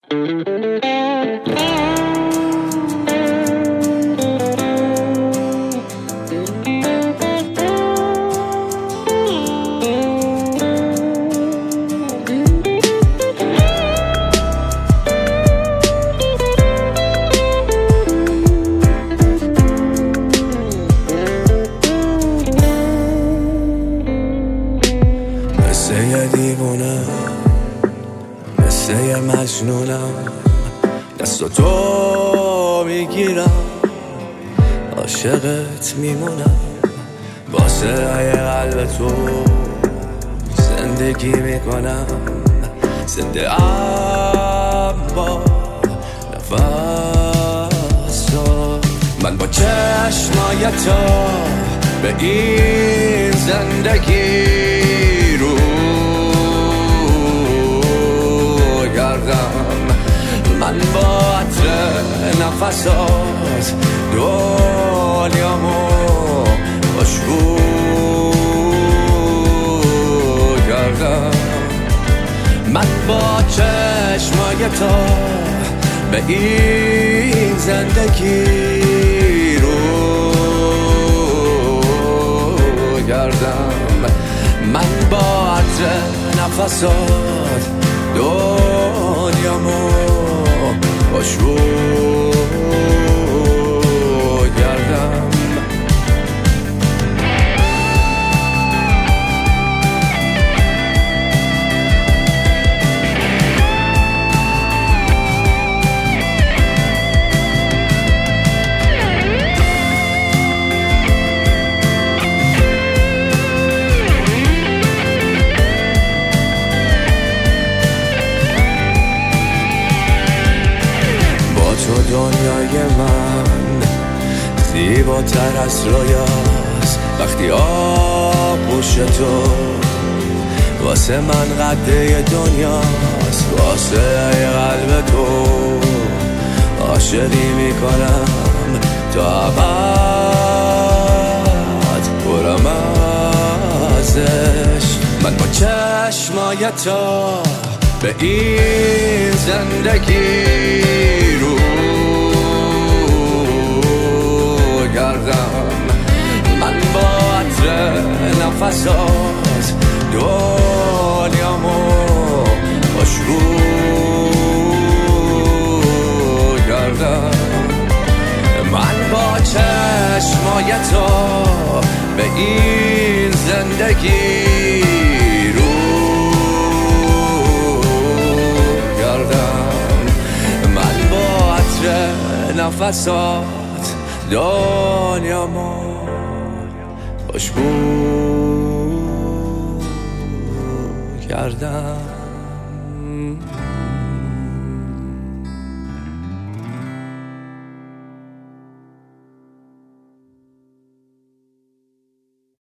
مثل یه دیوونه، مثل یه مجنونم، دست تو میگیرم، عاشقت میمونم، واسه قلب تو زندگی میکنم، زنده ام با نفسات. من با چشمای تو به این زندگی رو گردم، من با عطر نفسات دنیامو خوشبو گردم. من با چشمای تو به این زندگی رو گردم، من با عطر نفسات دنیامو خوشبو گردم. تو دنیای من زیباتر از رویاست، وقتی آغوش تو واسه من قده دنیاست، واسه قلب تو عاشقی میکنم تا ابد برم ازش. من با چشمای تو به این زندگی رو گردم، من با عطر نفسات دنیامو خوشبو گردم. من با چشمای تو به این زندگی رو گردم، من با عطر نفسات دنیامو خوشبو کردم.